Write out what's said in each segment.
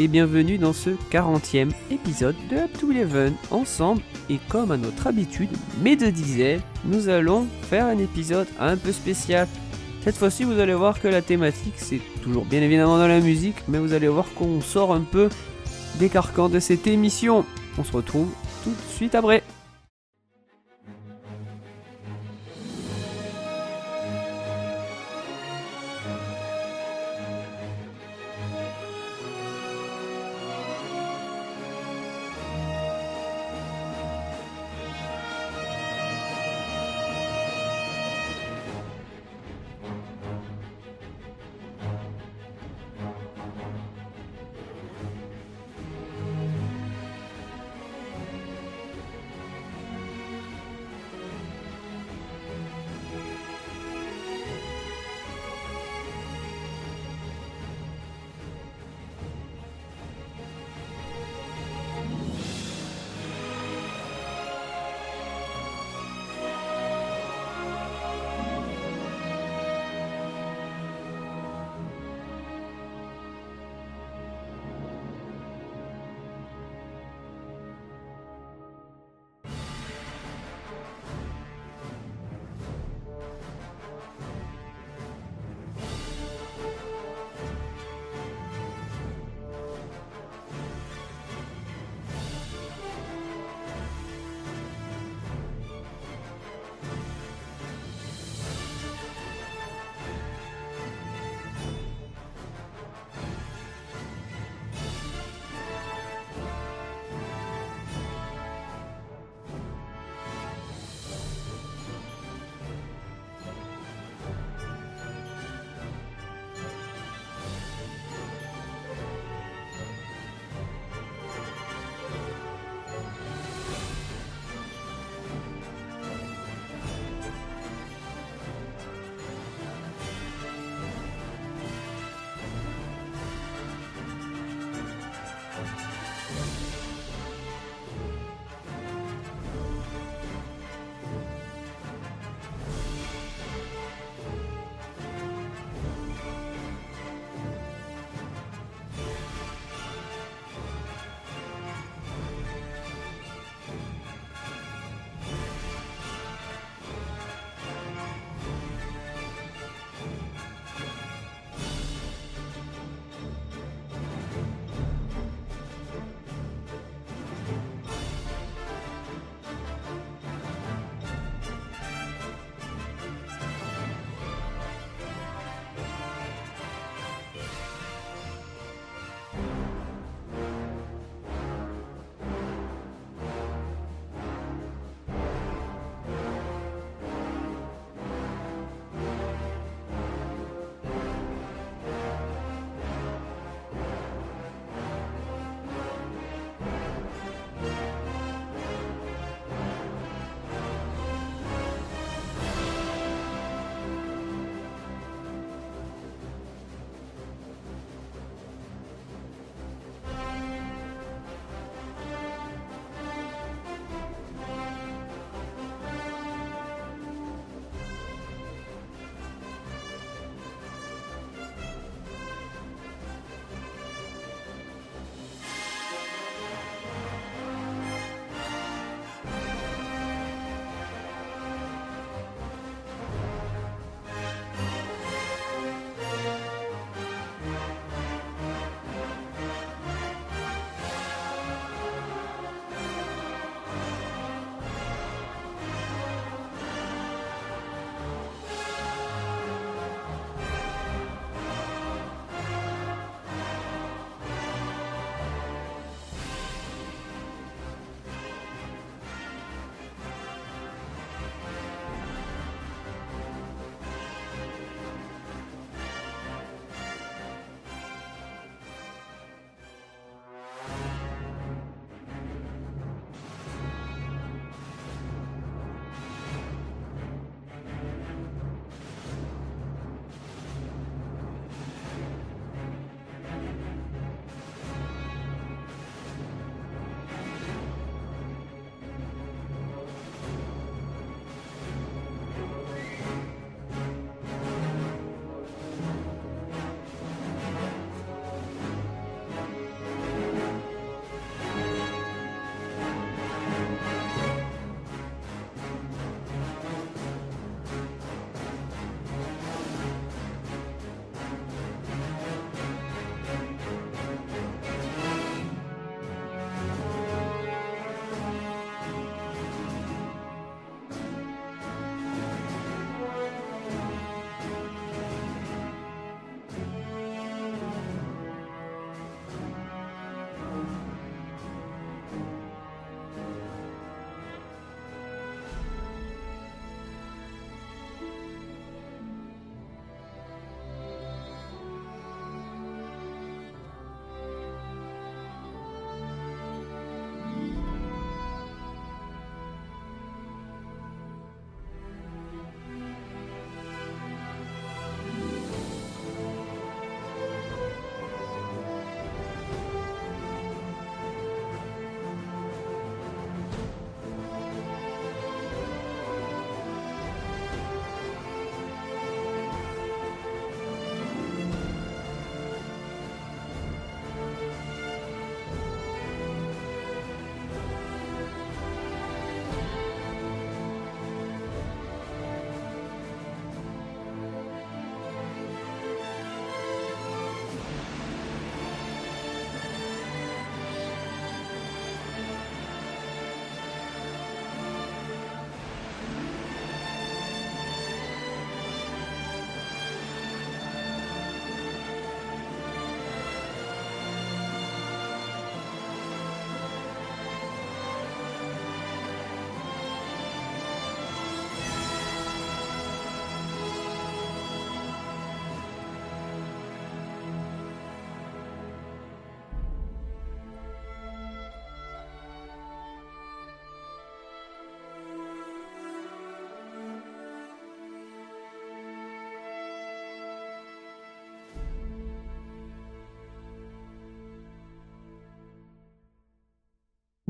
et bienvenue dans ce 40e épisode de Up to Eleven. Ensemble, et comme à notre habitude, mes deux dizaines, nous allons faire un épisode un peu spécial. Cette fois-ci, vous allez voir que la thématique, c'est toujours bien évidemment dans la musique, mais vous allez voir qu'on sort un peu des carcans de cette émission. On se retrouve tout de suite après.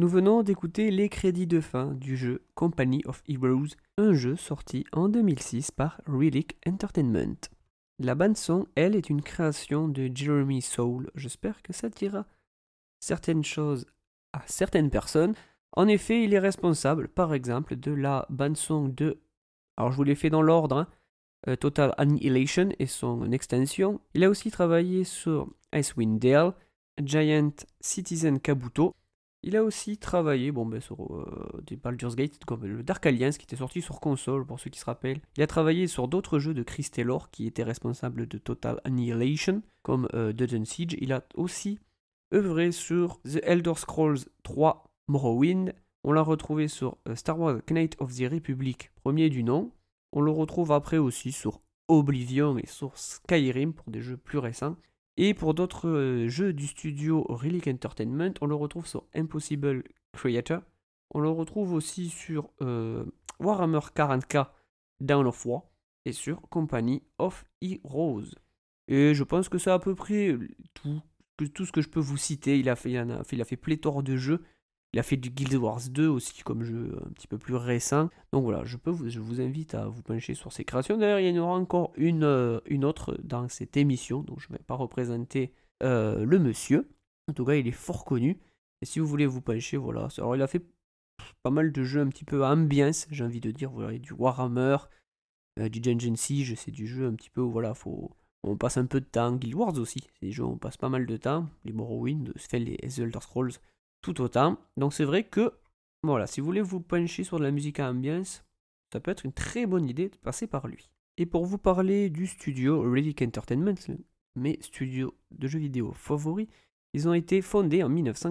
Nous venons d'écouter les crédits de fin du jeu Company of Heroes, un jeu sorti en 2006 par Relic Entertainment. La bande-son, elle, est une création de Jeremy Soule. J'espère que ça dira certaines choses à certaines personnes. En effet, il est responsable, par exemple, de la bande-son de... Alors, je vous l'ai fait dans l'ordre, Total Annihilation et son extension. Il a aussi travaillé sur Icewind Dale, Giant Citizen Kabuto. Il a aussi travaillé sur des Baldur's Gate comme le Dark Alliance qui était sorti sur console pour ceux qui se rappellent. Il a travaillé sur d'autres jeux de Chris Taylor qui étaient responsables de Total Annihilation comme Dungeon Siege. Il a aussi œuvré sur The Elder Scrolls 3 Morrowind. On l'a retrouvé sur Star Wars Knights of the Republic, premier du nom. On le retrouve après aussi sur Oblivion et sur Skyrim pour des jeux plus récents. Et pour d'autres jeux du studio Relic Entertainment, on le retrouve sur Impossible Creator. On le retrouve aussi sur Warhammer 40k Dawn of War et sur Company of Heroes. Et je pense que c'est à peu près tout ce que je peux vous citer. Il a fait pléthore de jeux. Il a fait du Guild Wars 2 aussi comme jeu un petit peu plus récent. Donc voilà, je vous invite à vous pencher sur ces créations. D'ailleurs, il y en aura encore une autre dans cette émission. Donc je ne vais pas représenter le monsieur. En tout cas, il est fort connu. Et si vous voulez vous pencher, voilà. Alors il a fait pas mal de jeux un petit peu à ambiance, j'ai envie de dire. Voilà, du Warhammer, du Dungeon Siege. C'est du jeu un petit peu où voilà, on passe un peu de temps. Guild Wars aussi, c'est des jeux où on passe pas mal de temps. Les Morrowind, les Elder Scrolls, tout autant. Donc c'est vrai que, voilà, si vous voulez vous pencher sur de la musique à ambiance, ça peut être une très bonne idée de passer par lui. Et pour vous parler du studio Relic Entertainment, mes studios de jeux vidéo favoris, ils ont été fondés en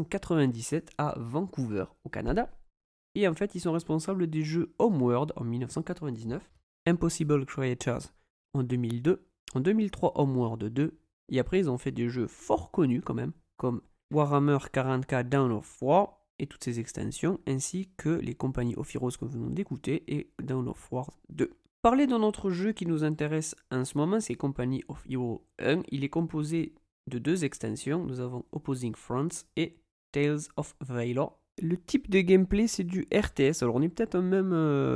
1997 à Vancouver, au Canada. Et en fait, ils sont responsables des jeux Homeworld en 1999, Impossible Creatures en 2002, en 2003 Homeworld 2, et après ils ont fait des jeux fort connus quand même, comme Warhammer 40k Dawn of War et toutes ses extensions, ainsi que les Company of Heroes que vous venez d'écouter et Dawn of War 2. Parler d'un autre jeu qui nous intéresse en ce moment, c'est Company of Heroes 1. Il est composé de 2 extensions. Nous avons Opposing Fronts et Tales of Valor. Le type de gameplay, c'est du RTS. Alors on est peut-être même...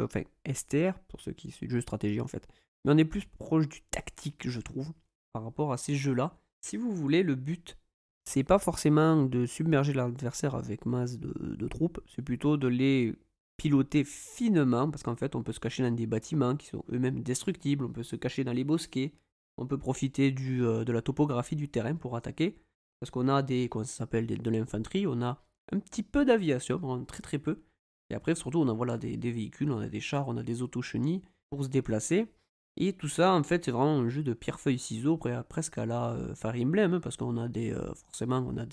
STR, pour ceux qui suivent le jeu stratégie en fait. Mais on est plus proche du tactique, je trouve, par rapport à ces jeux-là. Si vous voulez, le but, c'est pas forcément de submerger l'adversaire avec masse de troupes, c'est plutôt de les piloter finement, parce qu'en fait on peut se cacher dans des bâtiments qui sont eux-mêmes destructibles, on peut se cacher dans les bosquets, on peut profiter de la topographie du terrain pour attaquer, parce qu'on a de l'infanterie, on a un petit peu d'aviation, vraiment très très peu, et après surtout on a des véhicules, on a des chars, on a des autochenilles pour se déplacer. Et tout ça, en fait, c'est vraiment un jeu de pierre-feuille-ciseaux, presque à la Fire Emblem, parce qu'on a forcément, on a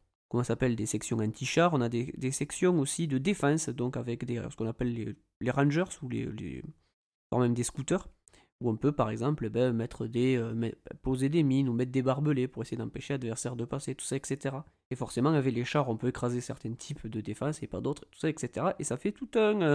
des sections anti-chars, on a des sections aussi de défense, donc avec ce qu'on appelle les rangers, ou voire même des scooters, où on peut, par exemple, poser des mines, ou mettre des barbelés pour essayer d'empêcher l'adversaire de passer, tout ça, etc. Et forcément, avec les chars, on peut écraser certains types de défense, et pas d'autres, tout ça, etc. Et ça fait tout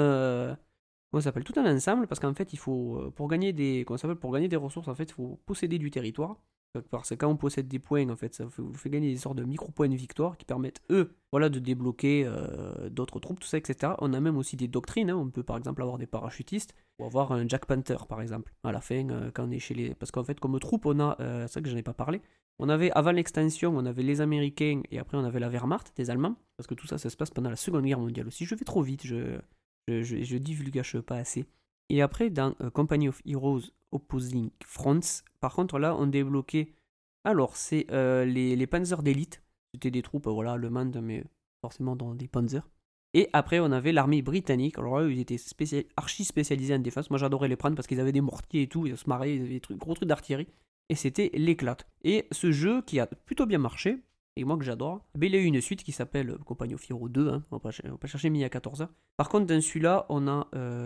un ensemble parce qu'en fait il faut pour gagner des ressources en fait il faut posséder du territoire parce que quand on possède des points en fait ça vous fait gagner des sortes de micro points de victoire qui permettent de débloquer d'autres troupes tout ça etc. On a même aussi des doctrines hein. On peut par exemple avoir des parachutistes ou avoir un Jack Panther par exemple à la fin quand on est chez les parce qu'en fait comme troupe on a c'est vrai que j'en ai pas parlé. On avait avant l'extension on avait les Américains et après on avait la Wehrmacht des Allemands parce que tout ça se passe pendant la Seconde Guerre mondiale aussi. Je vais trop vite je divulgage pas assez. Et après, dans Company of Heroes Opposing Fronts, par contre, là, on débloquait. Alors, c'est les Panzers d'élite. C'était des troupes, allemandes, mais forcément dans des Panzers. Et après, on avait l'armée britannique. Alors là, ils étaient archi spécialisés en défense. Moi, j'adorais les prendre parce qu'ils avaient des mortiers et tout. Ils se marraient, ils avaient des gros trucs d'artillerie. Et c'était l'éclate. Et ce jeu qui a plutôt bien marché, et moi que j'adore, il a eu une suite qui s'appelle Company of Heroes 2, hein. On va pas chercher midi à 14h. Par contre, dans celui-là, on a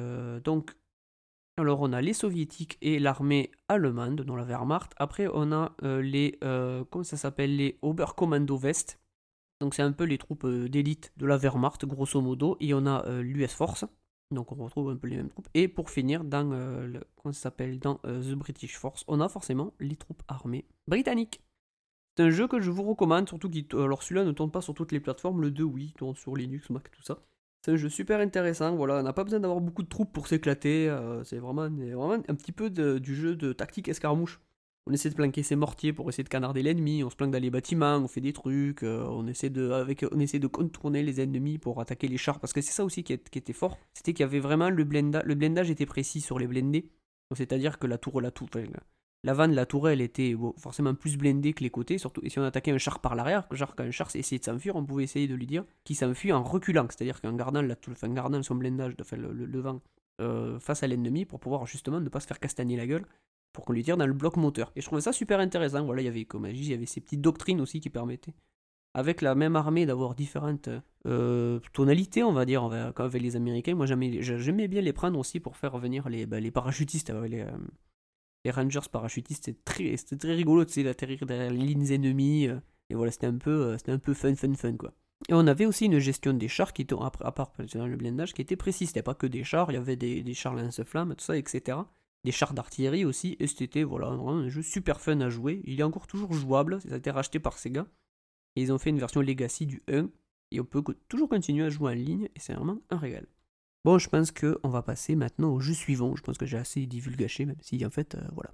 on a les soviétiques et l'armée allemande, dont la Wehrmacht. Après, on a les Oberkommando West. Donc c'est un peu les troupes d'élite de la Wehrmacht, grosso modo. Et on a l'US Force. Donc on retrouve un peu les mêmes troupes. Et pour finir, dans The British Force, on a forcément les troupes armées britanniques. C'est un jeu que je vous recommande, surtout alors celui-là ne tourne pas sur toutes les plateformes, le 2 oui, il tourne sur Linux, Mac, tout ça. C'est un jeu super intéressant, voilà, on n'a pas besoin d'avoir beaucoup de troupes pour s'éclater, c'est vraiment un petit peu du jeu de tactique escarmouche. On essaie de planquer ses mortiers pour essayer de canarder l'ennemi, on se planque dans les bâtiments, on fait des trucs, on essaie de contourner les ennemis pour attaquer les chars, parce que c'est ça aussi qui était fort, c'était qu'il y avait vraiment le blindage était précis sur les blindés, donc c'est-à-dire que l'avant de la tourelle était forcément plus blindée que les côtés, surtout, et si on attaquait un char par l'arrière, genre quand un char essayait de s'enfuir, on pouvait essayer de lui dire qu'il s'enfuit en reculant, c'est-à-dire qu'en gardant, gardant son blindage, le vent face à l'ennemi, pour pouvoir justement ne pas se faire castagner la gueule, pour qu'on lui tire dans le bloc moteur. Et je trouvais ça super intéressant, voilà, il y avait, comme je dis, il y avait ces petites doctrines aussi qui permettaient, avec la même armée, d'avoir différentes tonalités, on va dire, avec les Américains. Moi j'aimais bien les prendre aussi pour faire venir les parachutistes, les Rangers parachutistes, c'était très rigolo, tu sais, d'atterrir derrière les lignes ennemies, et voilà, c'était un peu fun, quoi. Et on avait aussi une gestion des chars qui étaient, à part dans le blindage, qui était précis, c'était pas que des chars, il y avait des chars lance-flammes, tout ça, etc. Des chars d'artillerie aussi, et c'était, voilà, vraiment un jeu super fun à jouer, il est encore toujours jouable, ça a été racheté par Sega, et ils ont fait une version Legacy du 1, et on peut toujours continuer à jouer en ligne, et c'est vraiment un régal. Bon, je pense qu'on va passer maintenant au jeu suivant. Je pense que j'ai assez divulgaché, même si en fait, voilà.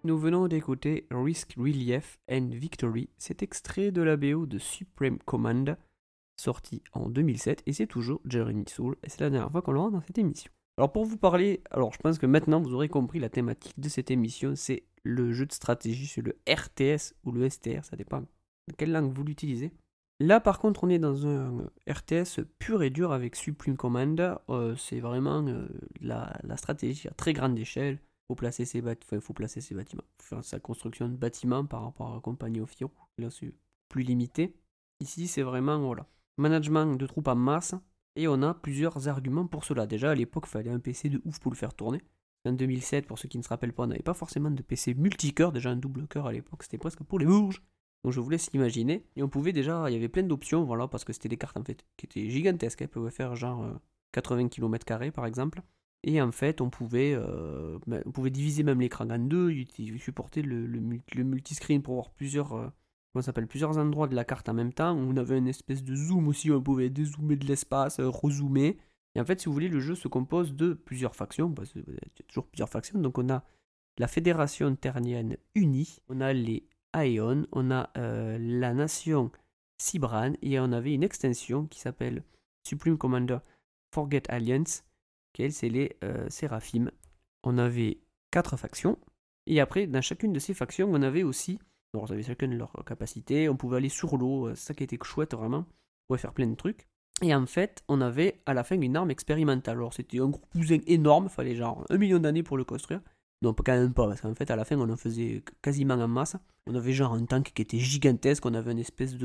Nous venons d'écouter Risk Relief and Victory, cet extrait de la BO de Supreme Command, sorti en 2007, et c'est toujours Jeremy Soule, et c'est la dernière fois qu'on le rend dans cette émission. Alors pour vous parler, je pense que maintenant vous aurez compris la thématique de cette émission, c'est le jeu de stratégie, c'est le RTS ou le STR, ça dépend de quelle langue vous l'utilisez. Là par contre on est dans un RTS pur et dur avec Supreme Commander, c'est vraiment la stratégie à très grande échelle, il faut placer ses bâtiments, faut faire sa construction de bâtiments par rapport à Company of Heroes, là c'est plus limité. Ici c'est vraiment management de troupes en masse, et on a plusieurs arguments pour cela. Déjà à l'époque il fallait un PC de ouf pour le faire tourner. En 2007, pour ceux qui ne se rappellent pas, on n'avait pas forcément de PC multicœur, déjà un double cœur à l'époque, c'était presque pour les bourges. Donc je vous laisse imaginer. Et on pouvait déjà, il y avait plein d'options, voilà, parce que c'était des cartes en fait qui étaient gigantesques. Elles pouvaient faire genre 80 km² par exemple. Et en fait, on pouvait diviser même l'écran en deux, supporter le multiscreen pour voir plusieurs endroits de la carte en même temps. On avait une espèce de zoom aussi, on pouvait dézoomer de l'espace, rezoomer. Et en fait, si vous voulez, le jeu se compose de plusieurs factions, parce qu'il y a toujours plusieurs factions. Donc on a la Fédération Ternienne Unie, on a les Aeon, on a la nation Cybran, et on avait une extension qui s'appelle Supreme Commander Forget Alliance, qui c'est les Séraphim. On avait 4 factions, et après, dans chacune de ces factions, on avait aussi, alors ils avaient chacune leur capacité, on pouvait aller sur l'eau, c'est ça qui était chouette vraiment, on pouvait faire plein de trucs. Et en fait, on avait à la fin une arme expérimentale. Alors c'était un gros cousin énorme, il fallait genre 1 million d'années pour le construire. Non, quand même pas, parce qu'en fait, à la fin, on en faisait quasiment en masse. On avait genre un tank qui était gigantesque, on avait une espèce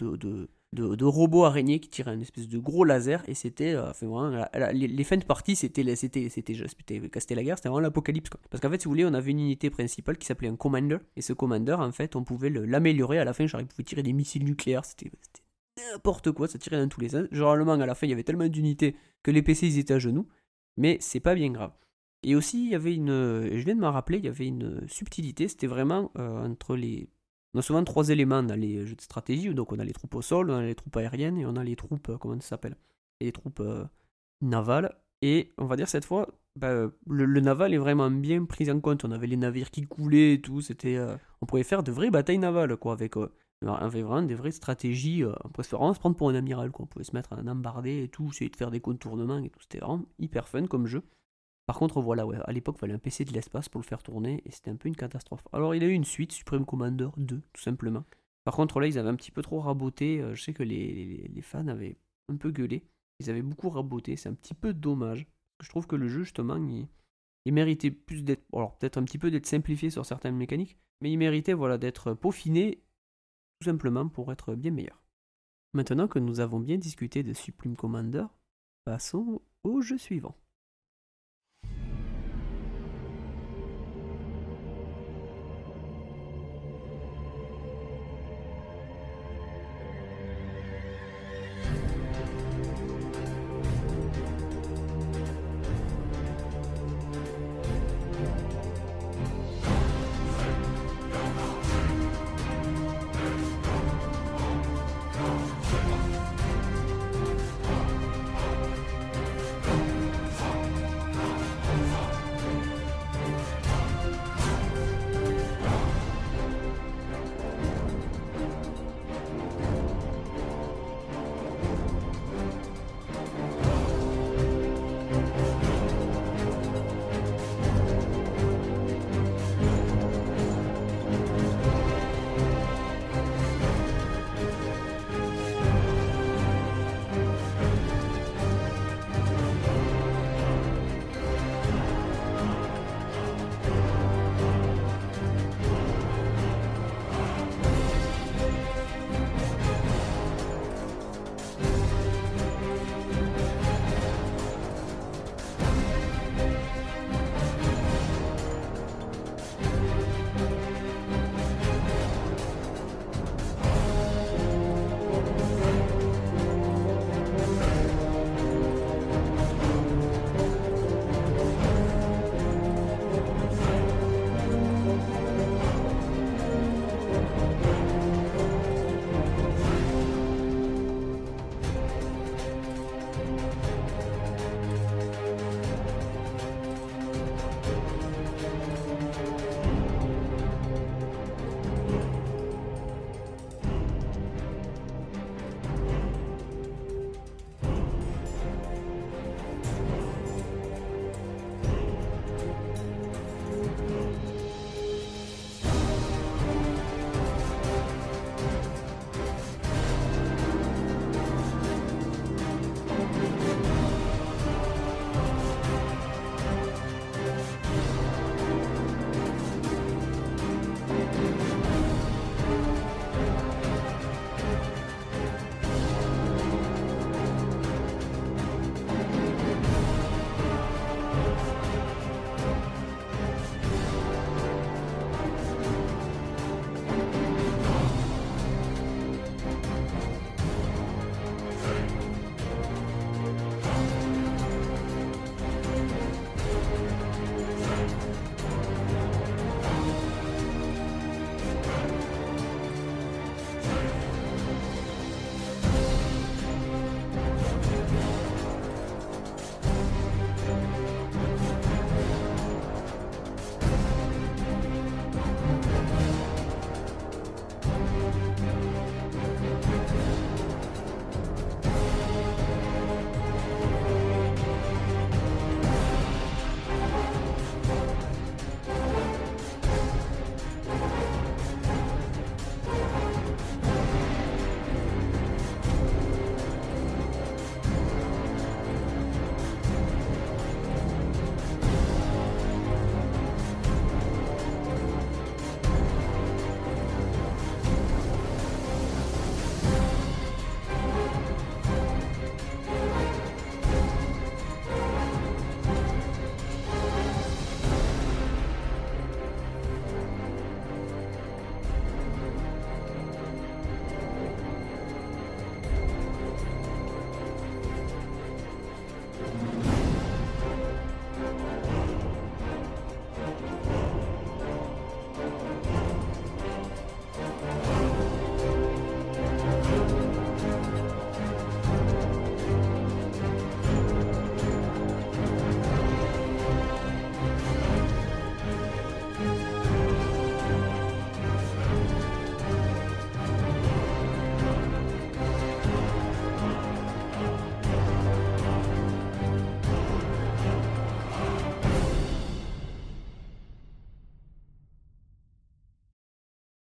de robot araignée qui tirait un espèce de gros laser, et c'était, vraiment, les fins de partie, c'était la guerre, c'était vraiment l'apocalypse, quoi. Parce qu'en fait, si vous voulez, on avait une unité principale qui s'appelait un commander, et ce commander, en fait, on pouvait l'améliorer à la fin, genre il pouvait tirer des missiles nucléaires, c'était n'importe quoi, ça tirait dans tous les sens. Généralement, à la fin, il y avait tellement d'unités que les PC, ils étaient à genoux, mais c'est pas bien grave. Et aussi, il y avait je viens de m'en rappeler, il y avait une subtilité, c'était vraiment entre les... On a souvent 3 éléments dans les jeux de stratégie, donc on a les troupes au sol, on a les troupes aériennes, et on a les troupes, comment ça s'appelle, les troupes navales. Et on va dire cette fois, le naval est vraiment bien pris en compte, on avait les navires qui coulaient et tout, c'était... on pouvait faire de vraies batailles navales, quoi, avec vraiment des vraies stratégies, on pouvait vraiment se prendre pour un amiral, quoi. On pouvait se mettre à embarder et tout, essayer de faire des contournements et tout, c'était vraiment hyper fun comme jeu. Par contre, voilà, à l'époque, il fallait un PC de l'espace pour le faire tourner, et c'était un peu une catastrophe. Alors, il a eu une suite, Supreme Commander 2, tout simplement. Par contre, là, ils avaient un petit peu trop raboté. Je sais que les fans avaient un peu gueulé. Ils avaient beaucoup raboté, c'est un petit peu dommage. Je trouve que le jeu, justement, il méritait plus d'être... Alors, peut-être un petit peu d'être simplifié sur certaines mécaniques, mais il méritait, voilà, d'être peaufiné, tout simplement, pour être bien meilleur. Maintenant que nous avons bien discuté de Supreme Commander, passons au jeu suivant.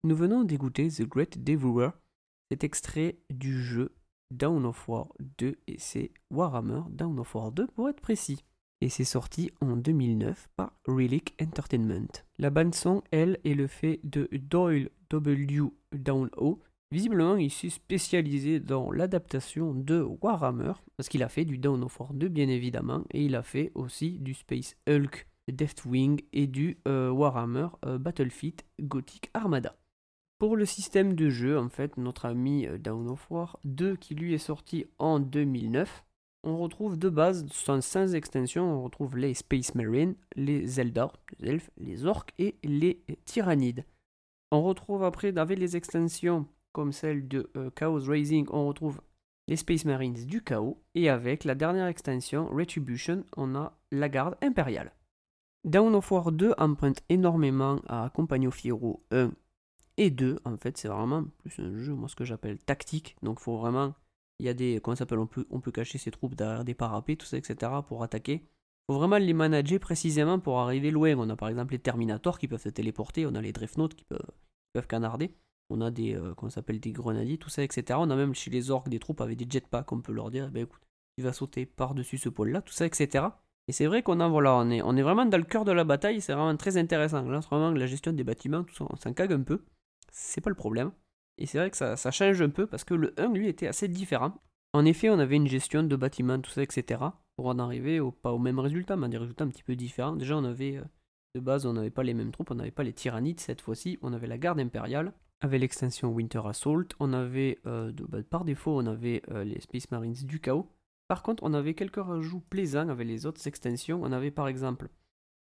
nous venons d'écouter The Great Devourer. C'est extrait du jeu Dawn of War 2 et c'est Warhammer Dawn of War 2 pour être précis. Et c'est sorti en 2009 par Relic Entertainment. La bande son, elle, est le fait de Doyle W. Downhoe. Visiblement, il s'est spécialisé dans l'adaptation de Warhammer, parce qu'il a fait du Dawn of War 2 bien évidemment, et il a fait aussi du Space Hulk, Deathwing et du Warhammer Battlefield Gothic Armada. Pour le système de jeu, en fait, notre ami Dawn of War 2 qui lui est sorti en 2009, on retrouve de base, sans extension, on retrouve les Space Marines, les Eldar, les elfes, les orques et les tyrannides. On retrouve après, avec les extensions comme celle de Chaos Rising, on retrouve les Space Marines du chaos. Et avec la dernière extension, Retribution, on a la garde impériale. Dawn of War 2 emprunte énormément à Compagnie of Heroes 1 et 2. En fait, c'est vraiment plus un jeu, moi, ce que j'appelle tactique. Donc, il faut vraiment... Il y a des, comment ça s'appelle, on peut cacher ses troupes derrière des parapets, tout ça, etc. pour attaquer. Il faut vraiment les manager précisément pour arriver loin. On a par exemple les Terminators qui peuvent se téléporter, on a les Dreadnoughts qui peuvent canarder, on a des, comment ça s'appelle, des grenadiers, tout ça, etc. On a même chez les orques des troupes avec des jetpacks, on peut leur dire, ben écoute, tu vas sauter par-dessus ce pôle-là, tout ça, etc. Et c'est vrai qu'on a, voilà, on est vraiment dans le cœur de la bataille, c'est vraiment très intéressant. Là, c'est vraiment la gestion des bâtiments, tout ça, on s'en cague un peu, c'est pas le problème. Et c'est vrai que ça change un peu parce que le 1, lui, était assez différent. En effet, on avait une gestion de bâtiments, tout ça, etc. pour en arriver pas au même résultat, mais à des résultats un petit peu différents. Déjà, on avait, de base, on n'avait pas les mêmes troupes, on n'avait pas les tyrannides cette fois-ci, on avait la garde impériale. Avec l'extension Winter Assault, on avait, par défaut, on avait les Space Marines du chaos. Par contre, on avait quelques rajouts plaisants avec les autres extensions. On avait par exemple,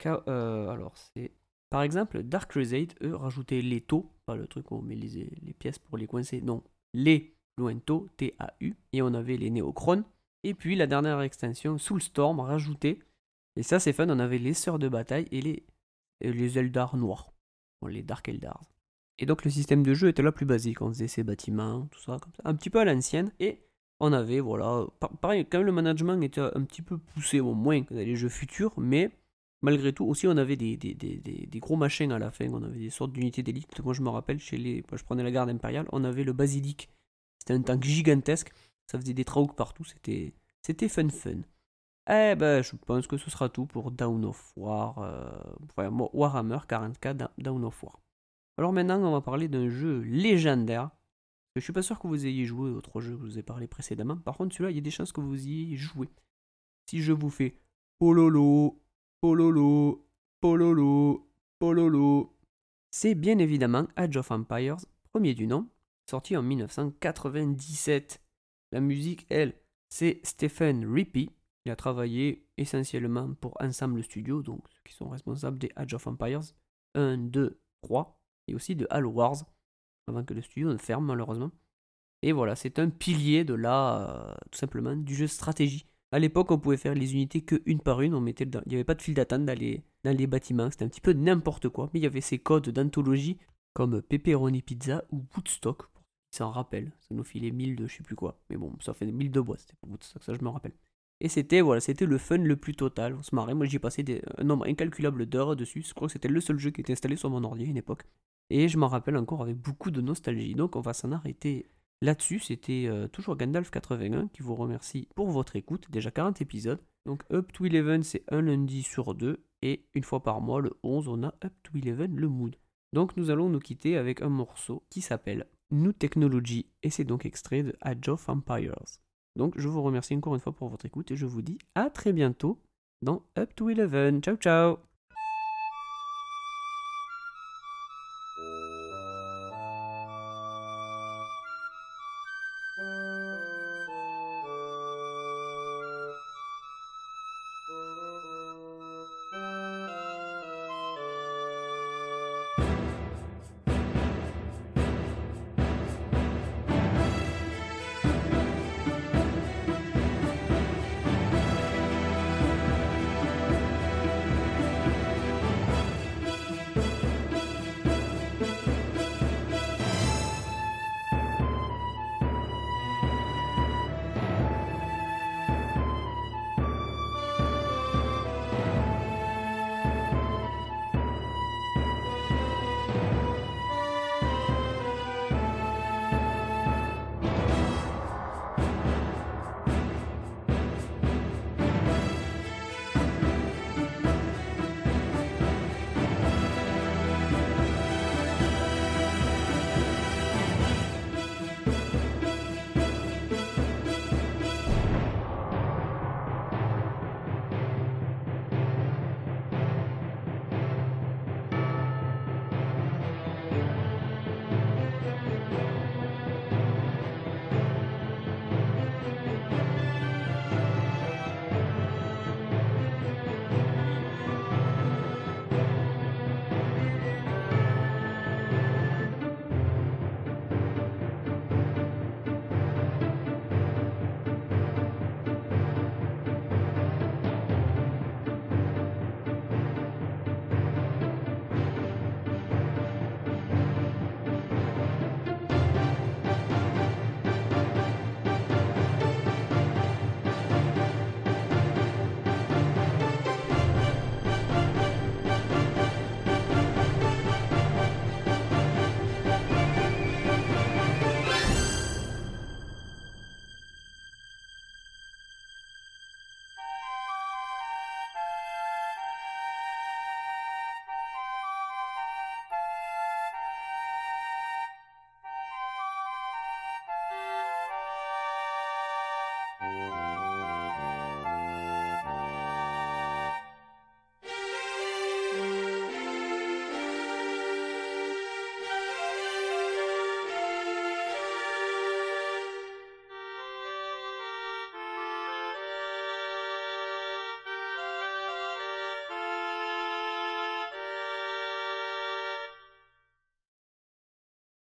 par exemple, Dark Crusade, eux, rajoutaient les taux, pas le truc où on met les pièces pour les coincer, non, les Lointo, T-A-U, et on avait les Néocrones. Et puis la dernière extension, Soulstorm, rajoutait, et ça c'est fun, on avait les Sœurs de Bataille et les Eldar noirs, les Dark Eldars. Et donc le système de jeu était là plus basique, on faisait ses bâtiments, tout ça, comme ça, un petit peu à l'ancienne, et on avait, voilà, pareil, quand même le management était un petit peu poussé, au moins que dans les jeux futurs, mais malgré tout, aussi on avait des gros machins à la fin, on avait des sortes d'unités d'élite. Moi je me rappelle, je prenais la garde impériale, on avait le Basilic, c'était un tank gigantesque, ça faisait des trauks partout, c'était fun. Eh ben, je pense que ce sera tout pour Dawn of War, Warhammer 40K Dawn of War. Alors maintenant, on va parler d'un jeu légendaire. Je suis pas sûr que vous ayez joué au 3 jeux que je vous ai parlé précédemment. Par contre, celui-là, il y a des chances que vous y ayez joué. Si je vous fais Pololo, Pololo, Pololo, Pololo, c'est bien évidemment Age of Empires, premier du nom, sorti en 1997. La musique, elle, c'est Stephen Rippey. Il a travaillé essentiellement pour Ensemble Studio, donc ceux qui sont responsables des Age of Empires 1, 2, 3, et aussi de Halo Wars, avant que le studio ne ferme malheureusement. Et voilà, c'est un pilier de tout simplement, du jeu stratégie. À l'époque, on pouvait faire les unités que une par une, il n'y avait pas de file d'attente dans les bâtiments, c'était un petit peu n'importe quoi, mais il y avait ces codes d'anthologie, comme Pepperoni Pizza ou Woodstock, pour ceux qui s'en rappellent, ça nous filait 1000 de je sais plus quoi, mais bon, ça fait 1000 de bois, c'était pour Woodstock, ça je me rappelle. Et c'était le fun le plus total, on se marrait, moi j'y passé un nombre incalculable d'heures dessus, je crois que c'était le seul jeu qui était installé sur mon ordi à une époque. Et je m'en rappelle encore avec beaucoup de nostalgie. Donc on va s'en arrêter là-dessus. C'était toujours Gandalf81 qui vous remercie pour votre écoute. Déjà 40 épisodes. Donc Up to 11 c'est un lundi sur 2. Et une fois par mois, le 11, on a Up to 11 le mood. Donc nous allons nous quitter avec un morceau qui s'appelle New Technology. Et c'est donc extrait de Age of Empires. Donc je vous remercie encore une fois pour votre écoute. Et je vous dis à très bientôt dans Up to 11. Ciao ciao.